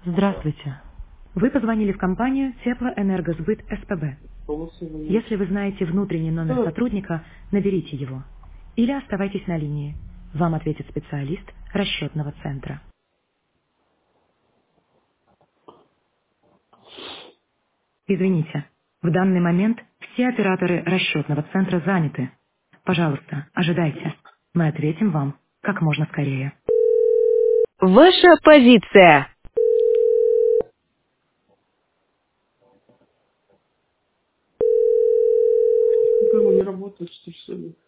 Здравствуйте. Вы позвонили в компанию Теплоэнергосбыт СПБ. Если вы знаете внутренний номер сотрудника, наберите его. Или оставайтесь на линии. Вам ответит специалист расчетного центра. Извините, в данный момент все операторы расчетного центра заняты. Пожалуйста, ожидайте. Мы ответим вам как можно скорее. Ваша позиция. Было не работает, что ли?